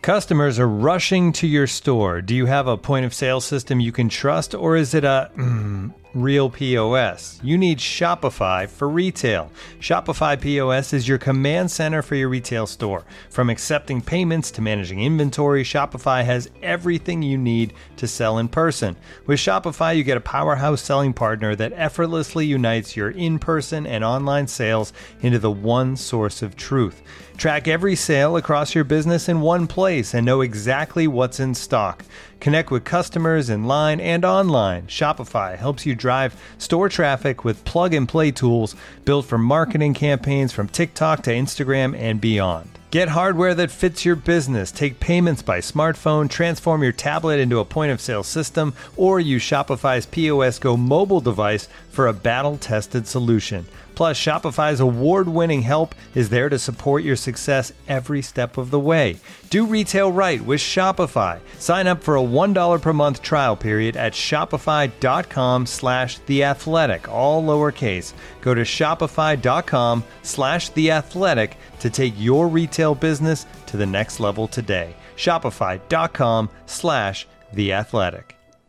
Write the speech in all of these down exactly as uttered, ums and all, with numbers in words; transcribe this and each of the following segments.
Customers are rushing to your store. Do you have a point of sale system you can trust, or is it a mm, real P O S? You need Shopify for retail. Shopify P O S is your command center for your retail store. From accepting payments to managing inventory, Shopify has everything you need to sell in person. With Shopify, you get a powerhouse selling partner that effortlessly unites your in-person and online sales into the one source of truth. Track every sale across your business in one place and know exactly what's in stock. Connect with customers in line and online. Shopify helps you drive store traffic with plug-and-play tools built for marketing campaigns from TikTok to Instagram and beyond. Get hardware that fits your business. Take payments by smartphone, transform your tablet into a point-of-sale system, or use Shopify's P O S Go mobile device for a battle-tested solution. Plus, Shopify's award-winning help is there to support your success every step of the way. Do retail right with Shopify. Sign up for a one dollar per month trial period at shopify.com slash theathletic, all lowercase. Go to shopify.com slash theathletic to take your retail business to the next level today. Shopify.com slash theathletic.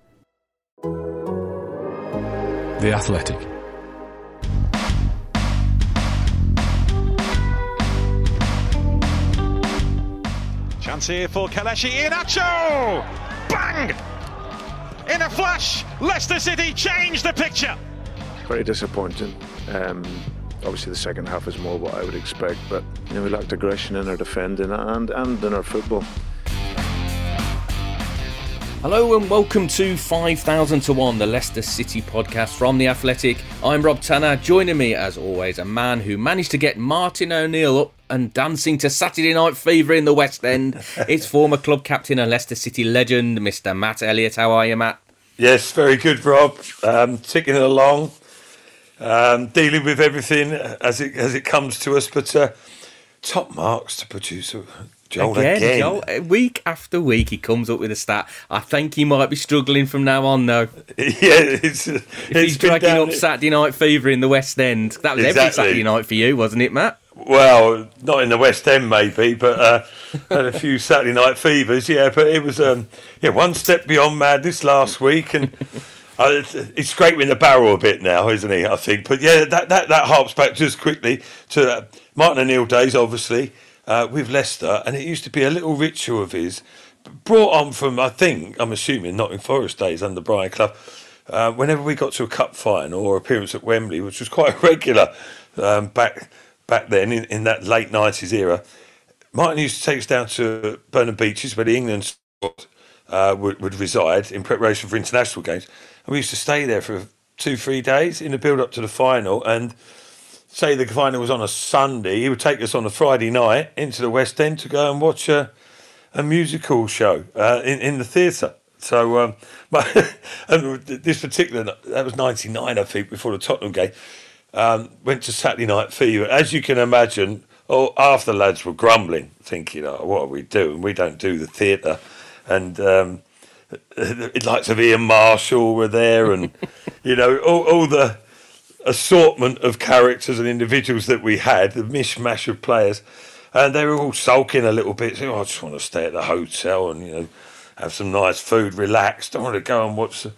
The Athletic. Chance here for Kelechi Iheanacho! Bang! In a flash, Leicester City changed the picture. Very disappointing. Um, obviously, the second half is more what I would expect, but you know, we lacked aggression in our defending and and in our football. Hello and welcome to five thousand to one, the Leicester City podcast from The Athletic. I'm Rob Tanner. Joining me, as always, a man who managed to get Martin O'Neill up and dancing to Saturday Night Fever in the West End. It's former club captain and Leicester City legend, Mister Matt Elliott. How are you, Matt? Yes, very good, Rob. Um, ticking it along, um, dealing with everything as it as it comes to us. But uh, top marks to producer Joel again. again. Joel, week after week, he comes up with a stat. I think he might be struggling from now on, though. Yeah, it's, if it's he's dragging down, up Saturday Night Fever in the West End. That was exactly. every Saturday night for you, wasn't it, Matt? Well, not in the West End maybe, but uh, had a few Saturday Night Fevers, yeah. But it was um, yeah one step beyond madness last week, and uh, it's, it's scraping the barrel a bit now, isn't he? I think, but yeah, that that, that harps back just quickly to uh, Martin O'Neill days, obviously, uh, with Leicester, and it used to be a little ritual of his, brought on from I think I'm assuming Nottingham Forest days under Brian Clough. Uh, whenever we got to a cup final or appearance at Wembley, which was quite regular um, back. Back then, in, in that late nineties era, Martin used to take us down to Burnham Beeches, where the England squad uh, would, would reside in preparation for international games. And we used to stay there for two, three days in the build-up to the final. And say the final was on a Sunday, he would take us on a Friday night into the West End to go and watch a, a musical show uh, in, in the theatre. So, um, but and this particular, that was ninety-nine, I think, before the Tottenham game. Um, went to Saturday Night Fever. As you can imagine, oh, half the lads were grumbling, thinking, oh, what are we doing? We don't do the theatre. And um, the likes of Ian Marshall were there, and, you know, all, all the assortment of characters and individuals that we had, the mishmash of players. And they were all sulking a little bit, saying, oh, I just want to stay at the hotel and, you know, have some nice food, relax. Don't want to go and watch the...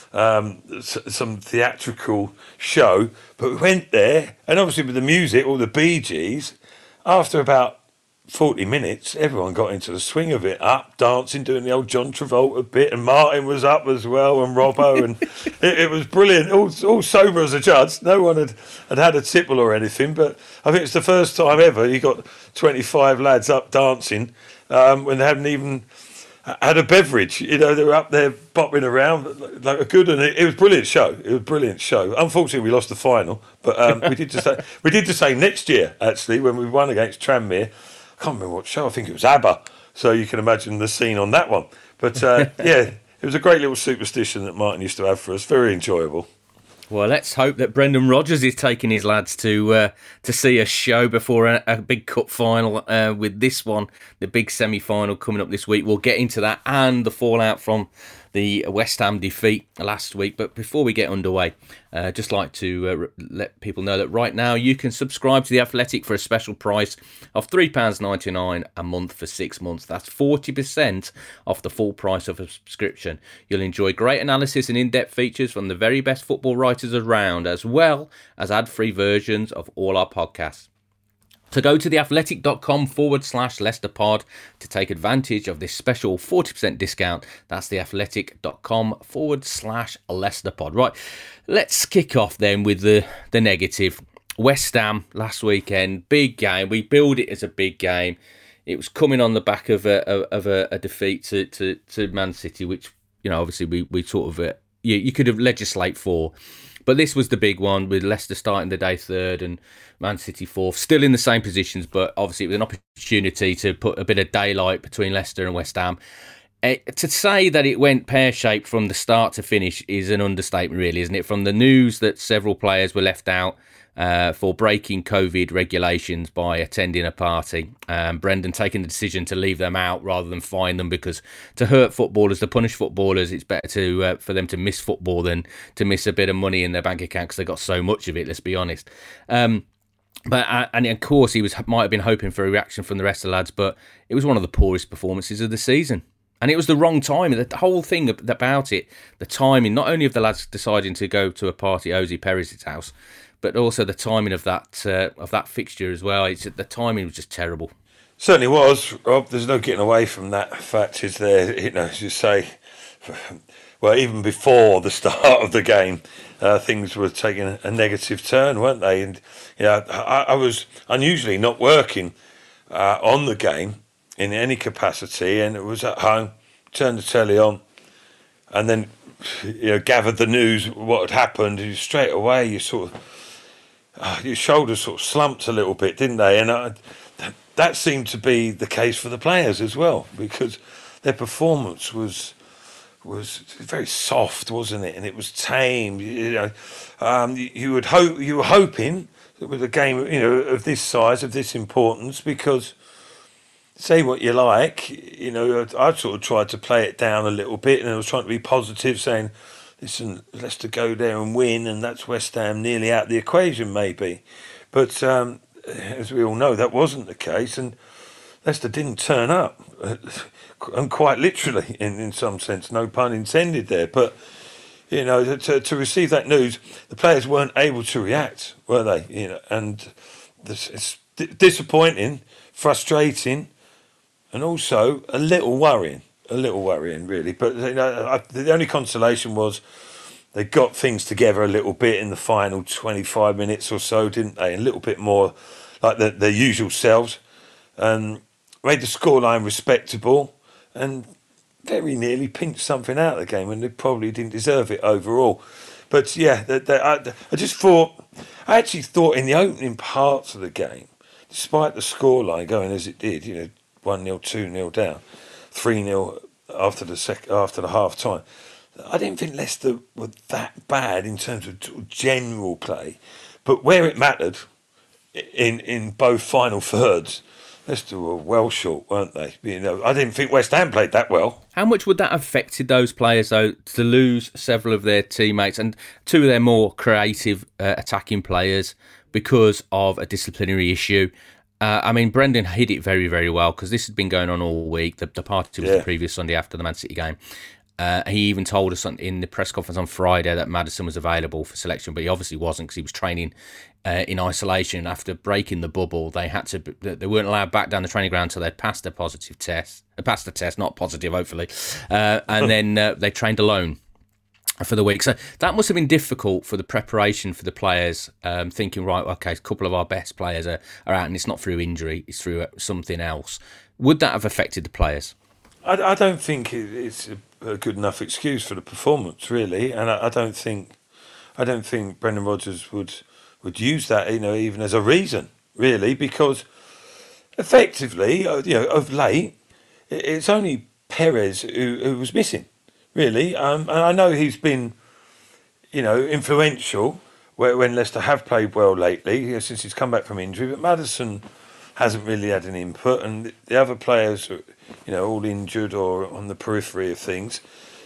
Um, some theatrical show, but we went there, and obviously with the music, all the Bee Gees, after about forty minutes, everyone got into the swing of it, up, dancing, doing the old John Travolta bit, and Martin was up as well, and Robbo, and it, it was brilliant, all, all sober as a judge. No one had, had had a tipple or anything, but I think it's the first time ever you got twenty-five lads up dancing um, when they hadn't even had a beverage. You know, they were up there bopping around like a good, and it, it was a brilliant show. It was a brilliant show. Unfortunately, we lost the final, but um, we did just say, we did the same next year actually when we won against Tranmere. I can't remember what show. I think it was ABBA. So you can imagine the scene on that one. But uh, yeah, it was a great little superstition that Martin used to have for us. Very enjoyable. Well, let's hope that Brendan Rodgers is taking his lads to uh, to see a show before a, a big cup final uh, with this one, the big semi-final coming up this week. We'll get into that and the fallout from the West Ham defeat last week. But before we get underway, uh, just like to uh, re- let people know that right now you can subscribe to The Athletic for a special price of three pounds ninety-nine a month for six months. That's forty percent off the full price of a subscription. You'll enjoy great analysis and in-depth features from the very best football writers around, as well as ad-free versions of all our podcasts. So go to theathletic.com forward slash Leicester Pod to take advantage of this special forty percent discount. That's theathletic.com forward slash Leicester Pod. Right, let's kick off then with the, the negative. West Ham last weekend, big game. We billed it as a big game. It was coming on the back of a of a, a defeat to, to, to Man City, which, you know, obviously we, we sort of, uh, you, you could have legislate for. But this was the big one, with Leicester starting the day third and Man City fourth, still in the same positions, but obviously it was an opportunity to put a bit of daylight between Leicester and West Ham. Uh, to say that it went pear-shaped from the start to finish is an understatement, really, isn't it? From the news that several players were left out uh, for breaking COVID regulations by attending a party, um, Brendan taking the decision to leave them out rather than fine them, because to hurt footballers, to punish footballers, it's better to uh, for them to miss football than to miss a bit of money in their bank account, because they got so much of it, let's be honest. Um, But uh, and of course he was might have been hoping for a reaction from the rest of the lads, but it was one of the poorest performances of the season, and it was the wrong time. The whole thing about it, the timing, not only of the lads deciding to go to a party at Ozzy Perez's house, but also the timing of that uh, of that fixture as well. It's, the timing was just terrible. Certainly was, Rob. There's no getting away from that fact, is there? You know, as you say, well, even before the start of the game, uh, things were taking a, a negative turn, weren't they? And yeah, I, I was unusually not working uh, on the game in any capacity, and it was at home. Turned the telly on, and then you know gathered the news what had happened. And straight away, you sort of uh, your shoulders sort of slumped a little bit, didn't they? And I, that seemed to be the case for the players as well, because their performance was. was very soft, wasn't it? And it was tame. You know, um, you, you would hope you were hoping that with a game, you know, of this size, of this importance, because say what you like, you know, I sort of tried to play it down a little bit, and I was trying to be positive, saying, "Listen, Leicester go there and win, and that's West Ham nearly out of the equation, maybe." But um, as we all know, that wasn't the case, and Leicester didn't turn up. And quite literally, in, in some sense, no pun intended there. But, you know, to, to receive that news, the players weren't able to react, were they? You know, and this, it's disappointing, frustrating, and also a little worrying. A little worrying, really. But, you know, I, the only consolation was they got things together a little bit in the final twenty-five minutes or so, didn't they? A little bit more like the, their usual selves. And made the scoreline respectable, and very nearly pinched something out of the game, and they probably didn't deserve it overall. But yeah, they, they, I, I just thought, I actually thought in the opening parts of the game, despite the scoreline going as it did, you know, one nil, two nil down, three nil after the sec, after the half time, I didn't think Leicester were that bad in terms of general play, but where it mattered, in in both final thirds, Leicester were well short, weren't they? You know, I didn't think West Ham played that well. How much would that have affected those players, though, to lose several of their teammates and two of their more creative uh, attacking players because of a disciplinary issue? Uh, I mean, Brendan hid it very, very well, because this had been going on all week. The, the party was yeah. the previous Sunday after the Man City game. Uh, he even told us in the press conference on Friday that Maddison was available for selection, but he obviously wasn't, because he was training uh, in isolation. After breaking the bubble, they had to they weren't allowed back down the training ground until they'd passed a positive test, uh, passed the test, not positive, hopefully, uh, and then uh, they trained alone for the week. So that must have been difficult for the preparation for the players, um, thinking, right, okay, a couple of our best players are, are out, and it's not through injury, it's through something else. Would that have affected the players? I, I don't think it's a, a good enough excuse for the performance, really, and I, I don't think I don't think Brendan Rodgers would would use that, you know, even as a reason, really, because effectively, you know, of late, it's only Perez who, who was missing, really, um, and I know he's been, you know, influential where, when Leicester have played well lately, you know, since he's come back from injury, but Maddison hasn't really had an input, and the other players are, you know, all injured or on the periphery of things.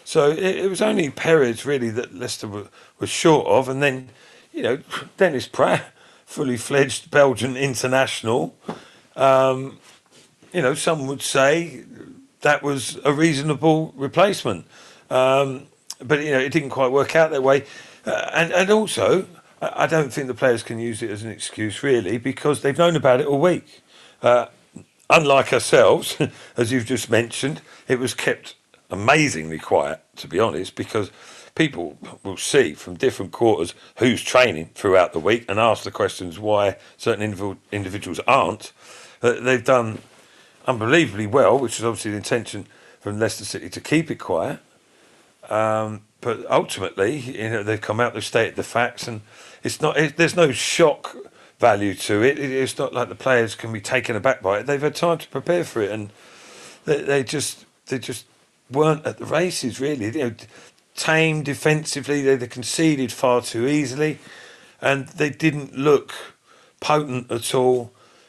So it, it was only Perez really that Leicester were, was short of, and then, you know, Dennis Pratt, fully fledged Belgian international. Um, you know, some would say that was a reasonable replacement, um, but you know, it didn't quite work out that way. Uh, and and also, I don't think the players can use it as an excuse really, because they've known about it all week. Uh, unlike ourselves, as you've just mentioned, it was kept amazingly quiet, to be honest, because people will see from different quarters who's training throughout the week and ask the questions why certain individual individuals aren't. Uh, they've done unbelievably well, which is obviously the intention from Leicester City to keep it quiet. Um, but ultimately, you know, they've come out, they've stated the facts, and it's not. It, there's no shock value to it. it. It's not like the players can be taken aback by it. They've had time to prepare for it, and they, they just they just weren't at the races really. You know, tame defensively, they, they conceded far too easily, and they didn't look potent at all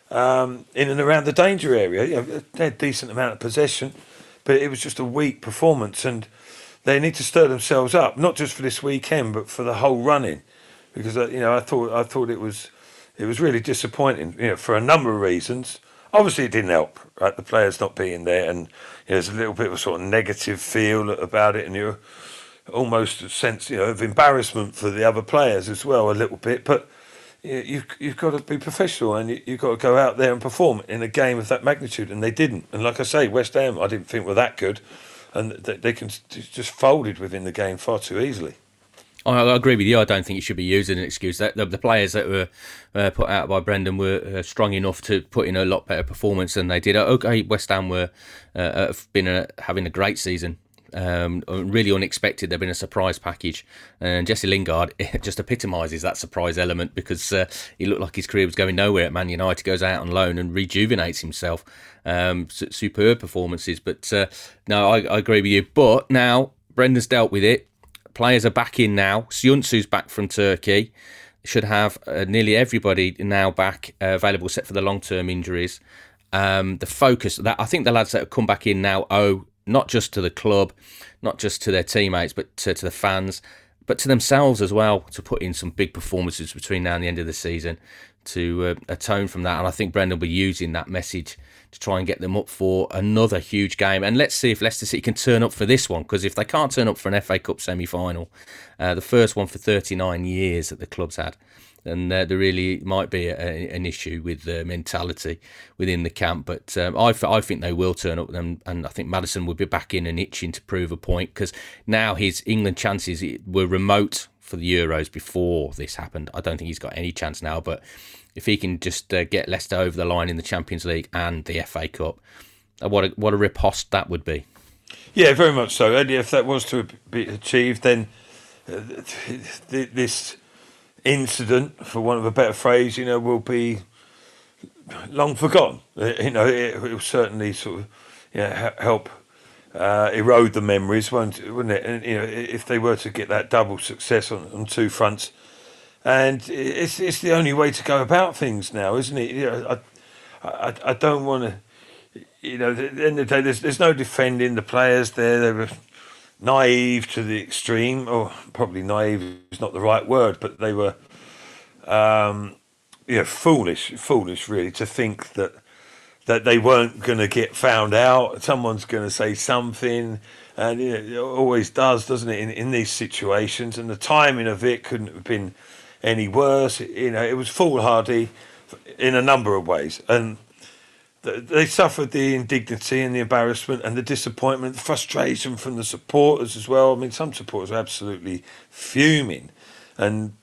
um, in and around the danger area. You know, they had a decent amount of possession, but it was just a weak performance, and they need to stir themselves up, not just for this weekend, but for the whole run-in, because uh, you know I thought I thought it was it was really disappointing, you know, for a number of reasons. Obviously, it didn't help, right? The players not being there, and you know, there's a little bit of a sort of negative feel about it, and you're almost a sense, you know, of embarrassment for the other players as well, a little bit. But you know, you've you've got to be professional, and you, you've got to go out there and perform in a game of that magnitude, and they didn't. And like I say, West Ham, I didn't think were that good, and they, they can just folded within the game far too easily. I agree with you. I don't think you should be using an excuse. That the, the players that were uh, put out by Brendan were uh, strong enough to put in a lot better performance than they did. Okay, West Ham were uh, have been a, having a great season. Um, really unexpected. They've been a surprise package, and Jesse Lingard just epitomises that surprise element, because uh, he looked like his career was going nowhere at Man United. Goes out on loan and rejuvenates himself. Um, superb performances, but uh, no, I, I agree with you. But now Brendan's dealt with it. Players are back in now. Söyüncü's back from Turkey. Should have uh, nearly everybody now back uh, available, except for the long-term injuries. Um, the focus that I think the lads that have come back in now owe not just to the club, not just to their teammates, but to, to the fans, but to themselves as well, to put in some big performances between now and the end of the season to uh, atone from that. And I think Brendan will be using that message to try and get them up for another huge game. And let's see if Leicester City can turn up for this one, because if they can't turn up for an F A Cup semi-final, uh, the first one for thirty-nine years that the club's had, then uh, there really might be a, a, an issue with the mentality within the camp. But um, I, I think they will turn up, and, and I think Maddison will be back in and itching to prove a point, because now his England chances were remote for the Euros before this happened. I don't think he's got any chance now, but if he can just uh, get Leicester over the line in the Champions League and the F A Cup, uh, what a, what a riposte that would be. Yeah, very much so. And if that was to be achieved, then uh, this incident, for want of a better phrase, you know, will be long forgotten. You know, it will certainly sort of, you know, help uh, erode the memories, won't, wouldn't it? And you know, if they were to get that double success on, on two fronts, and it's it's the only way to go about things now, isn't it? You know, I I, I don't want to, you know, at the end of the day, there's there's no defending the players there. They were naive to the extreme, or probably naive is not the right word, but they were, um, you know, foolish, foolish really, to think that that they weren't going to get found out. Someone's going to say something, and you know, it always does, doesn't it, in, in these situations? And the timing of it couldn't have been any worse. You know, it was foolhardy in a number of ways, and they suffered the indignity and the embarrassment and the disappointment, the frustration from the supporters as well. I mean, some supporters are absolutely fuming, and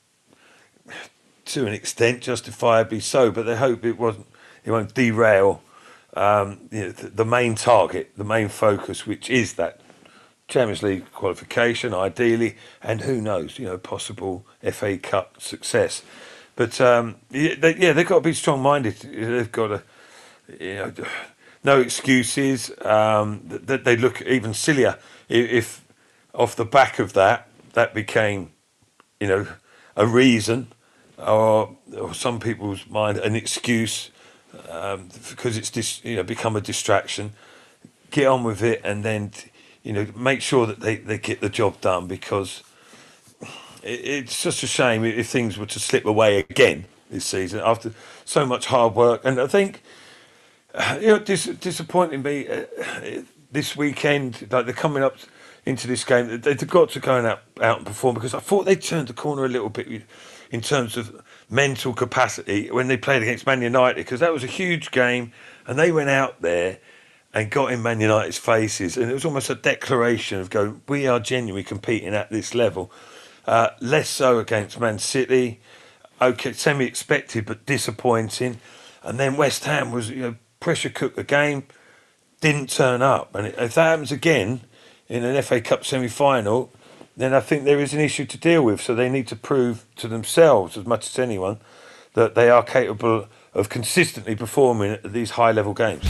to an extent justifiably so, but they hope it wasn't, it won't derail um, you know, the, the main target, the main focus, which is that Champions League qualification, ideally, and who knows, you know, possible F A Cup success. But um, yeah, they, yeah, they've got to be strong-minded. They've got to, you know, no excuses. Um, that they look even sillier if, if, off the back of that, that became, you know, a reason, or, or some people's mind, an excuse, um, because it's dis, you know, become a distraction. Get on with it, and then you know, make sure that they, they get the job done, because it, it's just a shame if things were to slip away again this season after so much hard work. And I think, you know, dis- disappointing me uh, this weekend, like they're coming up into this game, they've got to go out, out and perform, because I thought they turned the corner a little bit in terms of mental capacity when they played against Man United, because that was a huge game and they went out there and got in Man United's faces, and it was almost a declaration of going, we are genuinely competing at this level. Uh, less so against Man City. Okay, semi-expected but disappointing. And then West Ham was, you know, pressure cooked the game, didn't turn up. And if that happens again in an F A Cup semi-final, then I think there is an issue to deal with. So they need to prove to themselves, as much as anyone, that they are capable of consistently performing at these high-level games.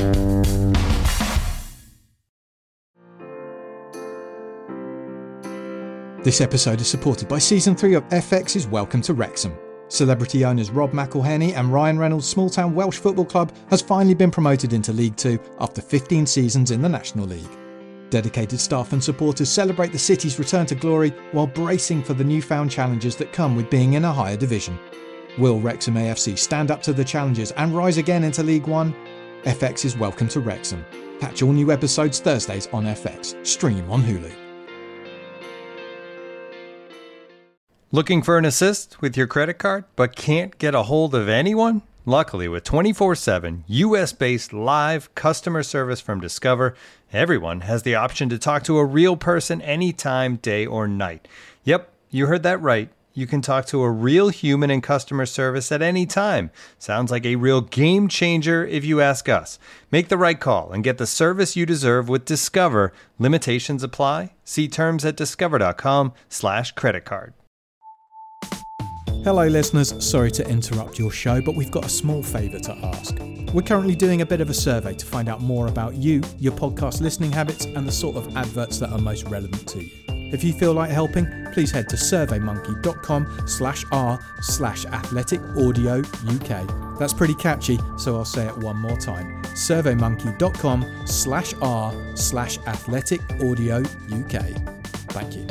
This episode is supported by Season three of F X's Welcome to Wrexham. Celebrity owners Rob McElhenney and Ryan Reynolds' small-town Welsh football club has finally been promoted into League Two after fifteen seasons in the National League. Dedicated staff and supporters celebrate the city's return to glory while bracing for the newfound challenges that come with being in a higher division. Will Wrexham A F C stand up to the challenges and rise again into League One? F X's Welcome to Wrexham. Catch all new episodes Thursdays on F X. Stream on Hulu. Looking for an assist with your credit card but can't get a hold of anyone? Luckily, with twenty-four seven U S-based live customer service from Discover, everyone has the option to talk to a real person anytime, day or night. Yep, you heard that right. You can talk to a real human in customer service at any time. Sounds like a real game changer if you ask us. Make the right call and get the service you deserve with Discover. Limitations apply. See terms at discover.com slash credit card. Hello listeners, sorry to interrupt your show, but we've got a small favour to ask. We're currently doing a bit of a survey to find out more about you, your podcast listening habits, and the sort of adverts that are most relevant to you. If you feel like helping, please head to surveymonkey.com slash r slash athletic audio UK. That's pretty catchy, so I'll say it one more time. surveymonkey.com slash r slash athletic audio UK. Thank you.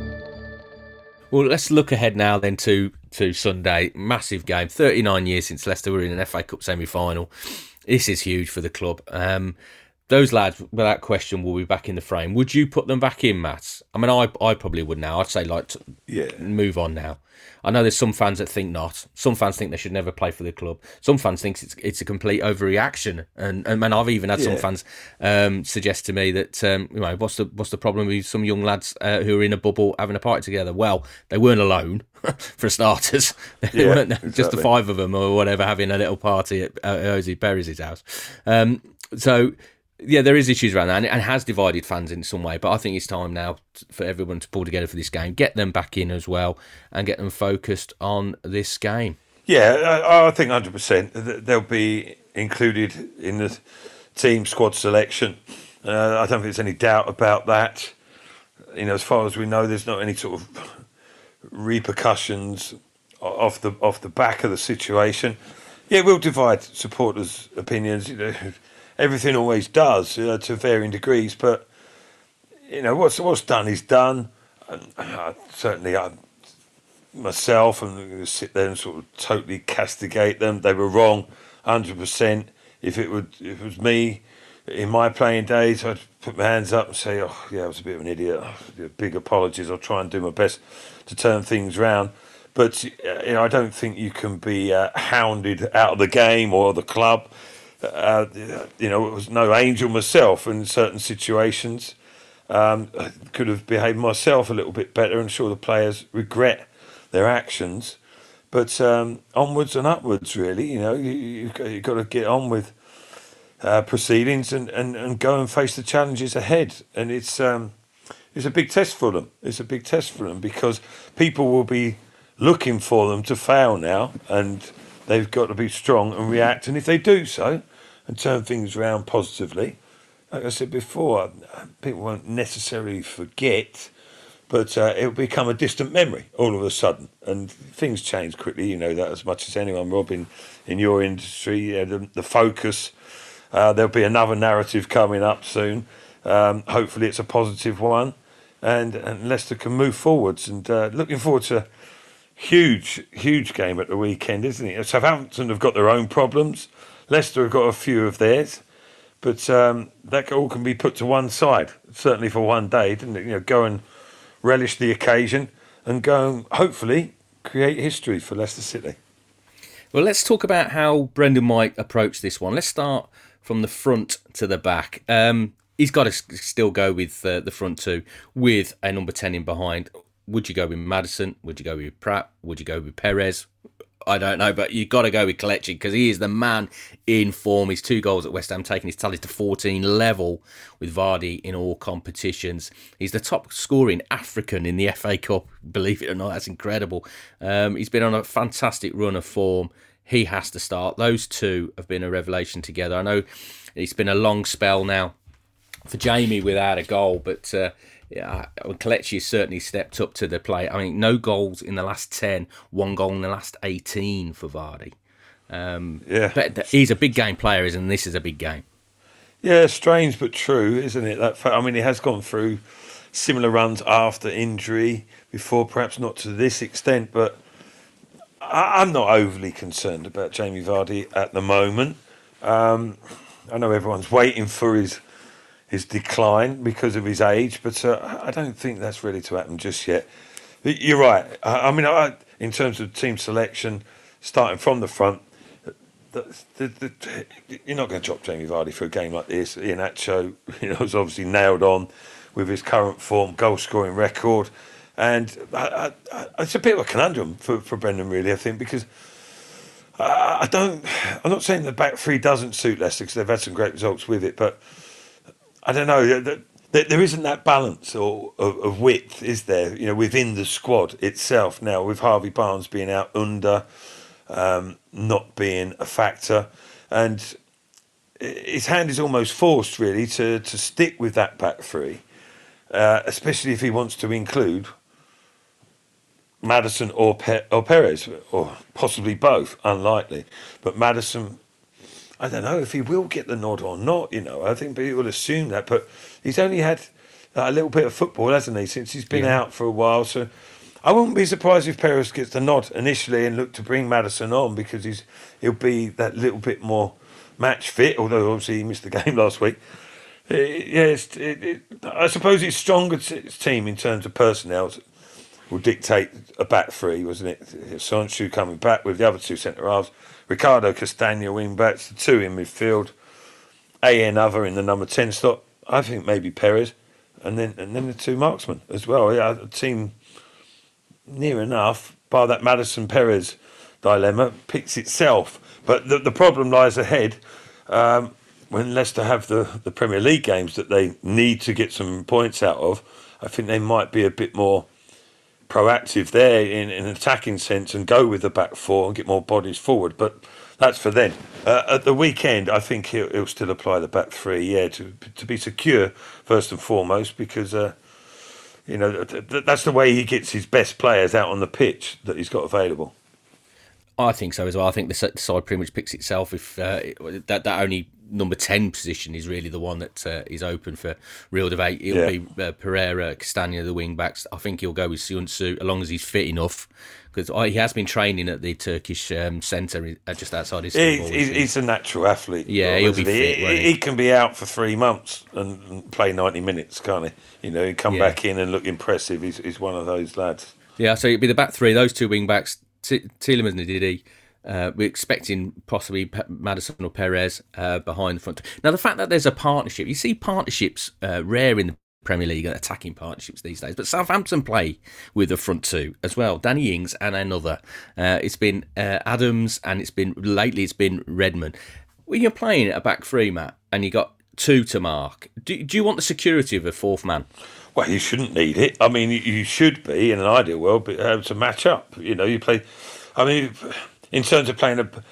Well, let's look ahead now then to, to Sunday. Massive game. thirty-nine years since Leicester were in an F A Cup semi-final. This is huge for the club. Um, those lads, without question, will be back in the frame. Would you put them back in, Matt? I mean, I I probably would now. I'd say, like, to yeah. move on now. I know there's some fans that think not. Some fans think they should never play for the club. Some fans think it's it's a complete overreaction. And and man, I've even had yeah. some fans um, suggest to me that um, you know, what's the what's the problem with some young lads uh, who are in a bubble having a party together? Well, they weren't alone for starters. They yeah, weren't exactly. just the five of them or whatever having a little party at uh, Ozzy Perez's house. Um, so. Yeah, there is issues around that, and it has divided fans in some way. But I think it's time now for everyone to pull together for this game, get them back in as well, and get them focused on this game. Yeah, I, I think one hundred percent they'll be included in the team squad selection. Uh, I don't think there's any doubt about that. You know, as far as we know, there's not any sort of repercussions off the off the back of the situation. Yeah, it will divide supporters' opinions. You know. Everything always does, uh, to varying degrees, but you know what's what's done is done. And, uh, certainly, I myself, I'm going to sit there and sort of totally castigate them. They were wrong, one hundred percent. If it would, if it was me in my playing days, I'd put my hands up and say, "Oh, yeah, I was a bit of an idiot. Big apologies. I'll try and do my best to turn things round." But you know, I don't think you can be uh, hounded out of the game or the club. Uh, you know, it was no angel myself in certain situations. Um, I could have behaved myself a little bit better. I'm sure the players regret their actions. But um, onwards and upwards, really. You know, you, you've, got, you've got to get on with uh, proceedings and, and, and go and face the challenges ahead. And it's um, it's a big test for them. It's a big test for them because people will be looking for them to fail now, and they've got to be strong and react. And if they do so and turn things around positively, like I said before, people won't necessarily forget, but uh, it'll become a distant memory all of a sudden. And things change quickly, you know that as much as anyone, Rob, in, in your industry. You know, the, the focus, uh, there'll be another narrative coming up soon. Um, hopefully it's a positive one, and, and Leicester can move forwards. And uh, looking forward to a huge, huge game at the weekend, isn't it? Southampton have got their own problems. Leicester have got a few of theirs. But um, that all can be put to one side, certainly for one day, didn't it? You know, go and relish the occasion and go and hopefully create history for Leicester City. Well, let's talk about how Brendan might approach this one. Let's start from the front to the back. Um, he's got to still go with uh, the front two with a number ten in behind. Would you go with Maddison? Would you go with Pratt? Would you go with Perez? I don't know, but you've got to go with Kelechi because he is the man in form. His two goals at West Ham, taking his tally to fourteen, level with Vardy in all competitions. He's the top scoring African in the F A Cup, believe it or not. That's incredible. Um, he's been on a fantastic run of form. He has to start. Those two have been a revelation together. I know it's been a long spell now for Jamie without a goal, but... Uh, Yeah, Kelechi has certainly stepped up to the plate. I mean, no goals in the last ten, one goal in the last eighteen for Vardy. Um, yeah, but he's a big game player, isn't he? This is a big game. Yeah, strange but true, isn't it? That I mean, he has gone through similar runs after injury before, perhaps not to this extent, but I, I'm not overly concerned about Jamie Vardy at the moment. Um, I know everyone's waiting for his. his decline because of his age, but uh, I don't think that's ready to happen just yet. You're right. I, I mean, I, in terms of team selection, starting from the front, the, the, the, you're not going to drop Jamie Vardy for a game like this. Iheanacho, you know, is obviously nailed on with his current form, goal-scoring record, and I, I, I, it's a bit of a conundrum for, for Brendan, really, I think, because I, I don't. I'm not saying the back three doesn't suit Leicester because they've had some great results with it, but I don't know. There isn't that balance or of, of width, is there? You know, within the squad itself now, with Harvey Barnes being out under, um, not being a factor, and his hand is almost forced really to to stick with that back three, uh, especially if he wants to include Maddison or Pe- or Perez, or possibly both. Unlikely, but Maddison. I don't know if he will get the nod or not, you know. I think people will assume that. But he's only had a little bit of football, hasn't he, since he's been yeah. out for a while. So I wouldn't be surprised if Perez gets the nod initially and look to bring Maddison on because he's he'll be that little bit more match fit, although obviously he missed the game last week. It, yeah, it's, it, it, I suppose his stronger t- team in terms of personnel will dictate a back three, wasn't it? Sonchu coming back with the other two centre-halves. Ricardo Castagna wing backs, the two in midfield, A N other in the number ten slot. I think maybe Perez, and then and then the two marksmen as well. Yeah, a team near enough, bar that Maddison Perez dilemma, picks itself. But the the problem lies ahead um, when Leicester have the, the Premier League games that they need to get some points out of. I think they might be a bit more proactive there in, in an attacking sense and go with the back four and get more bodies forward, but that's for them. Uh, at the weekend, I think he'll, he'll still apply the back three, yeah, to to be secure first and foremost, because uh, you know th- th- that's the way he gets his best players out on the pitch that he's got available. I think so as well. I think the side pretty much picks itself if uh, that that only number ten position is really the one that uh, is open for real debate. It'll yeah. be uh, Pereira, Castagna, the wing backs. I think he'll go with Sonchu as long as he's fit enough, because he has been training at the Turkish um, centre just outside Istanbul. He's, he's a natural athlete. Yeah, he'll be fit. He, he? he can be out for three months and play ninety minutes, can't he? You know, he come yeah. back in and look impressive. He's, he's one of those lads. Yeah, so it'll be the back three, those two wing backs, T- Tielemans and Ndidi. Uh, we're expecting possibly P- Maddison or Perez uh, behind the front. Now, the fact that there's a partnership, you see partnerships uh, rare in the Premier League, attacking partnerships these days, but Southampton play with the front two as well, Danny Ings and another. Uh, it's been uh, Adams and it's been, lately it's been Redmond. When you're playing at a back three, Matt, and you got two to mark, do, do you want the security of a fourth man? Well, you shouldn't need it. I mean, you should be, in an ideal world, be able to match up. You know, you play, I mean... In terms of playing a,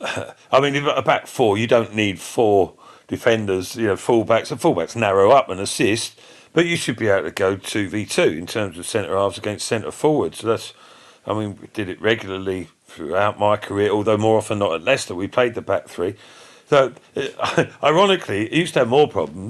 I mean, a back four, you don't need four defenders, you know, fullbacks. And fullbacks narrow up and assist, but you should be able to go two v two in terms of centre halves against centre forwards. So that's, I mean, we did it regularly throughout my career, although more often not at Leicester. We played the back three. So, uh, ironically, it used to have more problems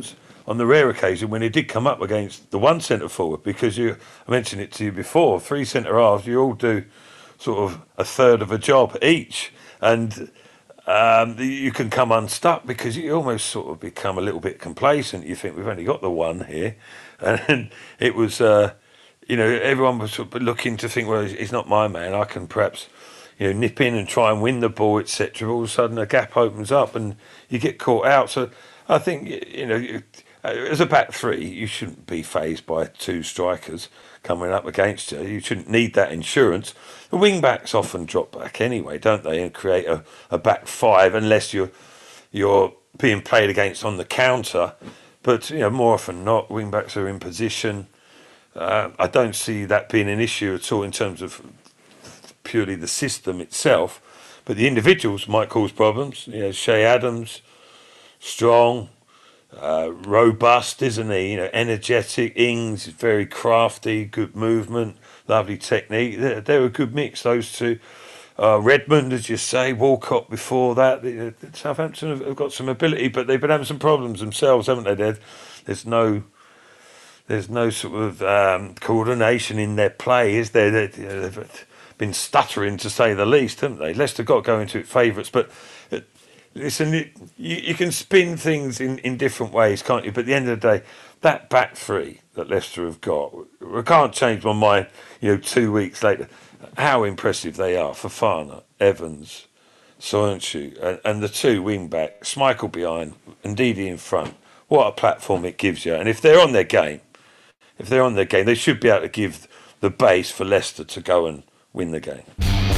on the rare occasion when he did come up against the one centre forward, because you, I mentioned it to you before, three centre halves, you all do sort of a third of a job each, and um, you can come unstuck because you almost sort of become a little bit complacent. You think we've only got the one here, and it was, uh, you know, everyone was sort of looking to think, well, he's not my man. I can perhaps, you know, nip in and try and win the ball, et cetera. All of a sudden, a gap opens up and you get caught out. So I think, you know, as a back three, you shouldn't be fazed by two strikers coming up against you. You shouldn't need that insurance. The wing backs often drop back anyway, don't they, and create a, a back five unless you're you're being played against on the counter. But you know, more often than not, wing backs are in position. Uh, I don't see that being an issue at all in terms of purely the system itself. But the individuals might cause problems. You know, Shea Adams, strong. Uh, robust, isn't he? You know, energetic. Ings is very crafty, good movement, lovely technique. They're, they're a good mix, those two. Uh, Redmond, as you say, Walcott before that. The, the Southampton have, have got some ability, but they've been having some problems themselves, haven't they? There's, there's no, there's no sort of um, coordination in their play, is there? They, you know, they've been stuttering, to say the least, haven't they? Leicester got going to it favourites, but. Uh, Listen, you, you can spin things in, in different ways, can't you? But at the end of the day, that back three that Leicester have got, I can't change my mind, you know, two weeks later, how impressive they are. Fofana, Evans, Soyuncu, and, and the two wing-backs, Schmeichel behind, and Ndidi in front. What a platform it gives you. And if they're on their game, if they're on their game, they should be able to give the base for Leicester to go and win the game.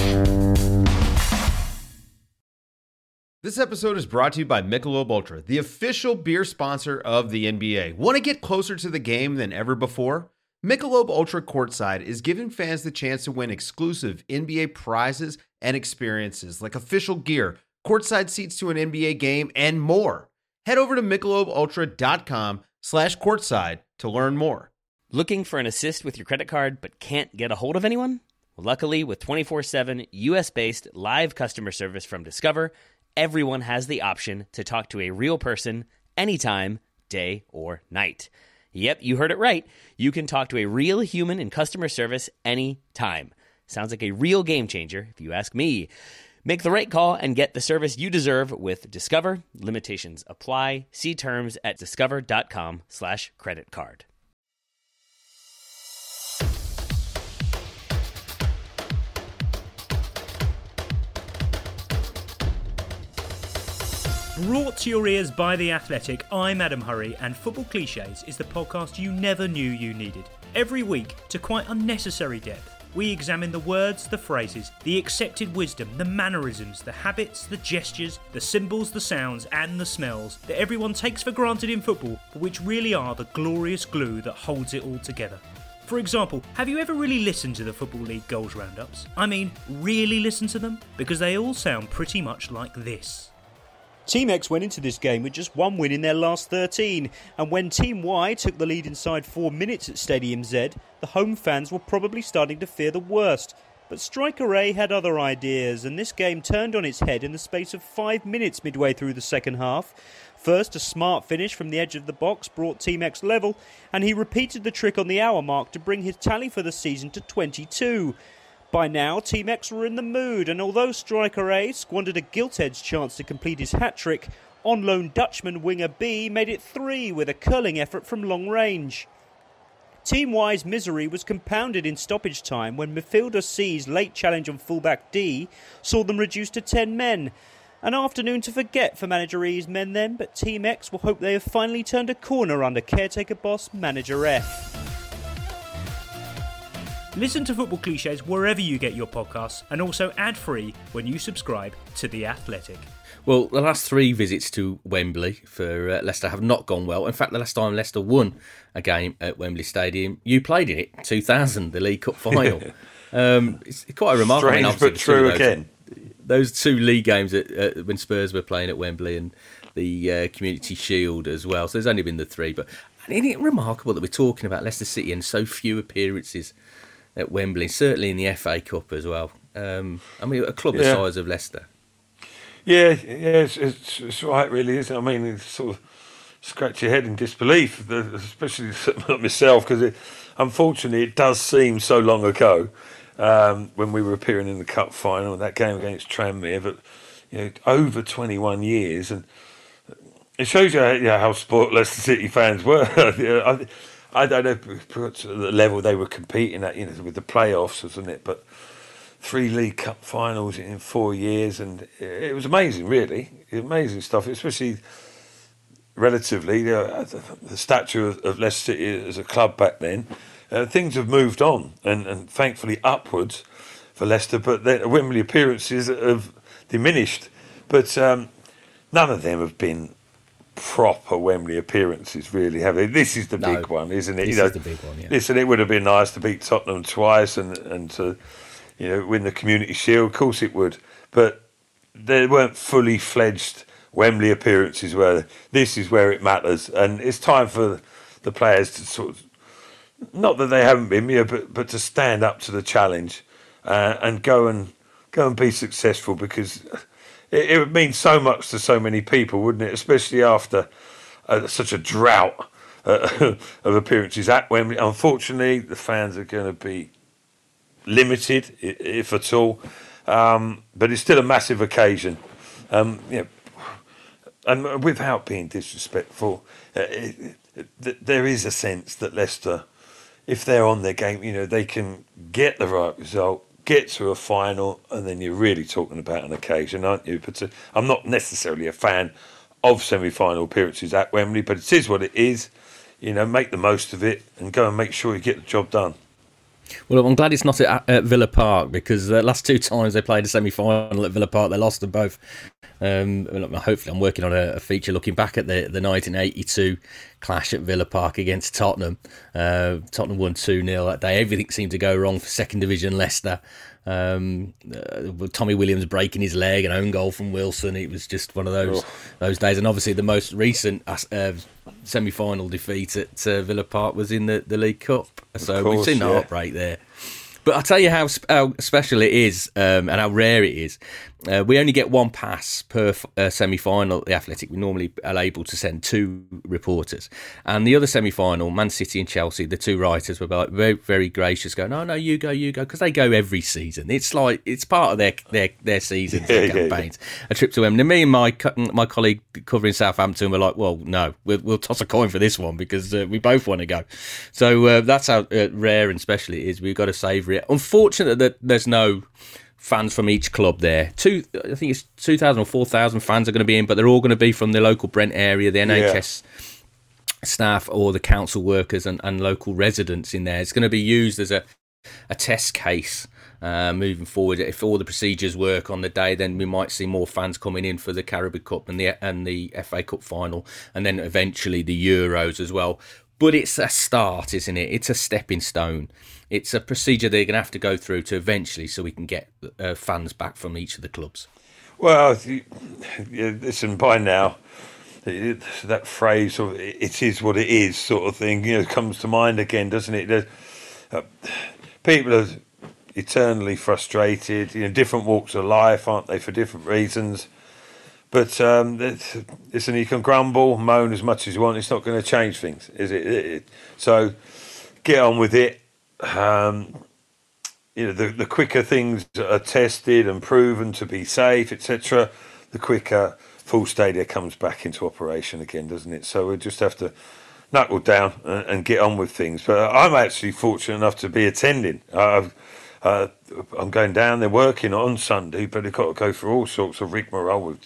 This episode is brought to you by Michelob Ultra, the official beer sponsor of the N B A. Want to get closer to the game than ever before? Michelob Ultra Courtside is giving fans the chance to win exclusive N B A prizes and experiences like official gear, courtside seats to an N B A game, and more. Head over to michelobultra.com slash courtside to learn more. Looking for an assist with your credit card but can't get a hold of anyone? Well, luckily, with twenty-four seven U S-based live customer service from Discover, everyone has the option to talk to a real person anytime, day or night. Yep, you heard it right. You can talk to a real human in customer service anytime. Sounds like a real game changer, if you ask me. Make the right call and get the service you deserve with Discover. Limitations apply. See terms at discover.com slash credit card. Brought to your ears by The Athletic, I'm Adam Hurrey, and Football Clichés is the podcast you never knew you needed. Every week, to quite unnecessary depth, we examine the words, the phrases, the accepted wisdom, the mannerisms, the habits, the gestures, the symbols, the sounds, and the smells that everyone takes for granted in football, but which really are the glorious glue that holds it all together. For example, have you ever really listened to the Football League goals roundups? I mean, really listened to them? Because they all sound pretty much like this. Team X went into this game with just one win in their last thirteen, and when Team Y took the lead inside four minutes at Stadium Z, the home fans were probably starting to fear the worst. But Striker A had other ideas, and this game turned on its head in the space of five minutes midway through the second half. First, a smart finish from the edge of the box brought Team X level, and he repeated the trick on the hour mark to bring his tally for the season to twenty-two. By now, Team X were in the mood, and although Striker A squandered a gilt-edged chance to complete his hat-trick, on-loan Dutchman winger B made it three with a curling effort from long range. Team Y's misery was compounded in stoppage time when midfielder C's late challenge on fullback D saw them reduced to ten men. An afternoon to forget for manager E's men then, but Team X will hope they have finally turned a corner under caretaker boss manager F. Listen to Football Clichés wherever you get your podcasts, and also ad-free when you subscribe to The Athletic. Well, the last three visits to Wembley for uh, Leicester have not gone well. In fact, the last time Leicester won a game at Wembley Stadium, you played in it, two thousand, the League Cup final. um, it's quite a remarkable. Strange, but true those, again. Those two league games at, uh, when Spurs were playing at Wembley and the uh, Community Shield as well. So there's only been the three. But isn't it remarkable that we're talking about Leicester City and so few appearances at Wembley, certainly in the F A Cup as well. Um, I mean, a club yeah. the size of Leicester. Yeah, yeah, it's, it's, it's right, really, isn't it? I mean, it's sort of scratch your head in disbelief, especially myself, because unfortunately it does seem so long ago um, when we were appearing in the cup final, that game against Tranmere, but you know, over twenty-one years, and it shows you how, you know, how spoiled Leicester City fans were. I, I don't know the level they were competing at, you know, with the playoffs, wasn't it? But three League Cup finals in four years, and it was amazing, really, amazing stuff, especially relatively uh, the stature of, of Leicester City as a club back then. Uh, things have moved on, and, and thankfully upwards for Leicester, but the Wembley appearances have diminished. But um, none of them have been proper Wembley appearances, really, have they? This is the no, big one, isn't it? This you know, is the big one, yeah. Listen, it would have been nice to beat Tottenham twice and, and to, you know, win the Community Shield. Of course it would. But they weren't fully fledged Wembley appearances where this is where it matters, and it's time for the players to sort of, not that they haven't been, yeah, but but to stand up to the challenge uh, and go and go and be successful, because it, it would mean so much to so many people, wouldn't it? Especially after uh, such a drought uh, of appearances at Wembley. Unfortunately, the fans are going to be limited, if at all, um, but it's still a massive occasion. Um, you know, and without being disrespectful, uh, it, it, there is a sense that Leicester, if they're on their game, you know, they can get the right result, get to a final, and then you're really talking about an occasion, aren't you? But uh, I'm not necessarily a fan of semi-final appearances at Wembley, but it is what it is. You know, make the most of it and go and make sure you get the job done. Well, I'm glad it's not at, at Villa Park, because the last two times they played a semi-final at Villa Park, they lost them both. Um, hopefully, I'm working on a, a feature looking back at the, the nineteen eighty-two clash at Villa Park against Tottenham. Uh, Tottenham won two nil that day. Everything seemed to go wrong for second division Leicester. Um, uh, Tommy Williams breaking his leg, an own goal from Wilson. It was just one of those oh. those days. And obviously, the most recent uh, semi-final defeat at uh, Villa Park was in the, the League Cup. So course, we've seen the yeah. heartbreak there. But I'll tell you how, how special it is um, and how rare it is. Uh, we only get one pass per uh, semi-final at the Athletic. We normally are able to send two reporters. And the other semi-final, Man City and Chelsea, the two writers were like very, very gracious, going, no, no, you go, you go, because they go every season. It's like, it's part of their their, their seasons, yeah, their yeah, campaigns. Yeah. A trip to Wembley. Me and my my colleague covering Southampton were like, well, no, we'll, we'll toss a coin for this one, because uh, we both want to go. So uh, that's how uh, rare and special it is. We've got to savour it. Unfortunate that there's no fans from each club there. Two, I think it's two thousand or four thousand fans are going to be in, but they're all going to be from the local Brent area, the N H S yeah. staff or the council workers and, and local residents in there. It's going to be used as a, a test case uh, moving forward. If all the procedures work on the day, then we might see more fans coming in for the Carabao Cup and the and the F A Cup final, and then eventually the Euros as well. But it's a start, isn't it? It's a stepping stone. It's a procedure they're going to have to go through to eventually, so we can get uh, fans back from each of the clubs. Well, yeah, listen, by now, it, that phrase of "it is what it is" sort of thing, you know, comes to mind again, doesn't it? Uh, people are eternally frustrated, you know, different walks of life, aren't they, for different reasons. But um, listen, you can grumble, moan as much as you want. It's not going to change things, is it? it, it so get on with it. Um, you know, the, the quicker things are tested and proven to be safe, et cetera, the quicker full stadia comes back into operation again, doesn't it? So we just have to knuckle down and, and get on with things. But I'm actually fortunate enough to be attending. I've, uh, I'm going down there working on Sunday, but I've got to go through all sorts of rigmarole with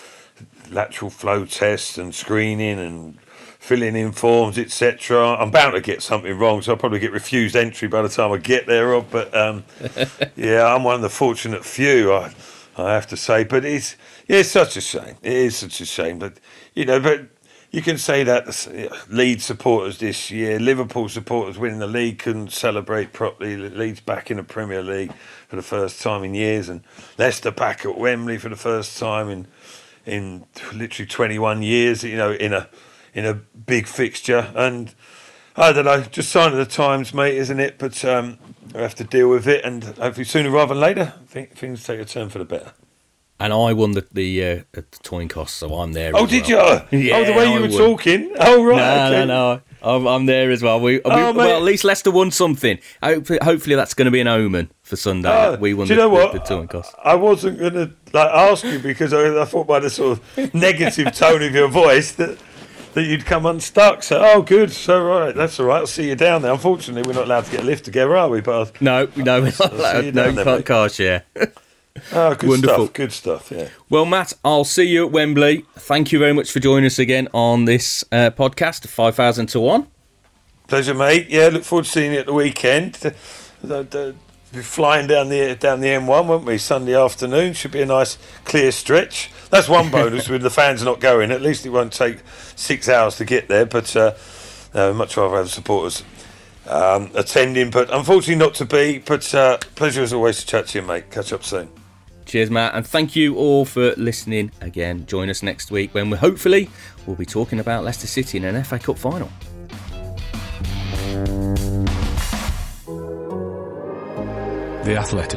lateral flow tests and screening and filling in forms, et cetera. I'm bound to get something wrong, so I'll probably get refused entry by the time I get there, Rob. But um, yeah, I'm one of the fortunate few, I, I have to say. But it's yeah, it's such a shame. It is such a shame. But you know, but you can say that Leeds supporters this year, Liverpool supporters winning the league couldn't celebrate properly. Leeds back in the Premier League for the first time in years, and Leicester back at Wembley for the first time in in literally twenty-one years. You know, in a in a big fixture, and I don't know, just sign of the times, mate, isn't it? But um, I have to deal with it, and hopefully sooner rather than later, I think things take a turn for the better. And I won the the, uh, the toin cost, so I'm there. Oh, as did well. you? Yeah, oh, the way you I were won. talking. Oh, right. No, okay. no, no. I'm, I'm there as well. We, we Oh, mate. well, at least Leicester won something. Hopefully, hopefully that's going to be an omen for Sunday. Oh, that we won do the, you know the, what? the toin cost. I wasn't going to like ask you because I, I thought by the sort of negative tone of your voice that that you'd come unstuck. So, oh, good. So, right, that's all right. I'll see you down there. Unfortunately, we're not allowed to get a lift together, are we? But No, no, we're not I'll see allowed. you No, down there, car, mate. car share. Oh, good Wonderful. stuff. Good stuff. Yeah. Well, Matt, I'll see you at Wembley. Thank you very much for joining us again on this uh, podcast, five thousand to one. Pleasure, mate. Yeah, look forward to seeing you at the weekend. Uh, uh, We're flying down the down the M one, won't we? Sunday afternoon should be a nice clear stretch. That's one bonus with the fans not going. At least it won't take six hours to get there. But uh, no, much rather have the supporters um, attending. But unfortunately, not to be. But uh, pleasure as always to chat to you, mate. Catch up soon. Cheers, Matt, and thank you all for listening again. Join us next week when we hopefully we'll be talking about Leicester City in an F A Cup final. The Athletic.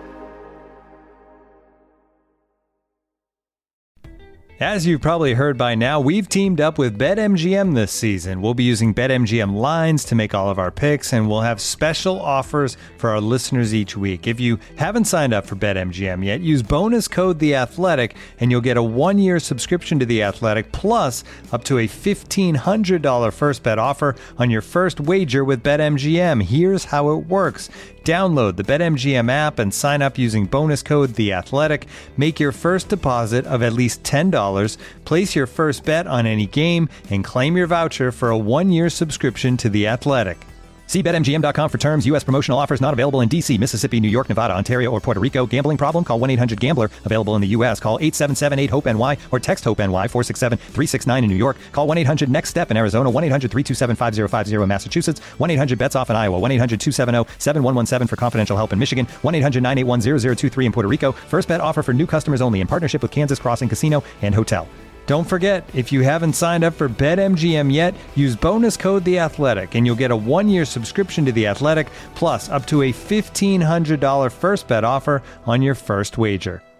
As you've probably heard by now, we've teamed up with BetMGM this season. We'll be using BetMGM lines to make all of our picks, and we'll have special offers for our listeners each week. If you haven't signed up for BetMGM yet, use bonus code The Athletic, and you'll get a one-year subscription to The Athletic, plus up to a fifteen hundred dollars first bet offer on your first wager with BetMGM. Here's how it works. Download the BetMGM app and sign up using bonus code The Athletic. Make your first deposit of at least ten dollars, place your first bet on any game, and claim your voucher for a one-year subscription to The Athletic. See Bet M G M dot com for terms. U S promotional offers not available in D C, Mississippi, New York, Nevada, Ontario, or Puerto Rico. Gambling problem? Call one eight hundred gambler. Available in the U S. Call eight seven seven eight hope N Y or text HOPE-NY four six seven three six nine in New York. Call one eight hundred next step in Arizona. one eight hundred three two seven five zero five zero in Massachusetts. one eight hundred bets off in Iowa. one eight hundred two seven zero seven one one seven for confidential help in Michigan. one eight hundred nine eight one zero zero two three in Puerto Rico. First bet offer for new customers only in partnership with Kansas Crossing Casino and Hotel. Don't forget, if you haven't signed up for BetMGM yet, use bonus code The Athletic, and you'll get a one-year subscription to The Athletic, plus up to a fifteen hundred dollars first bet offer on your first wager.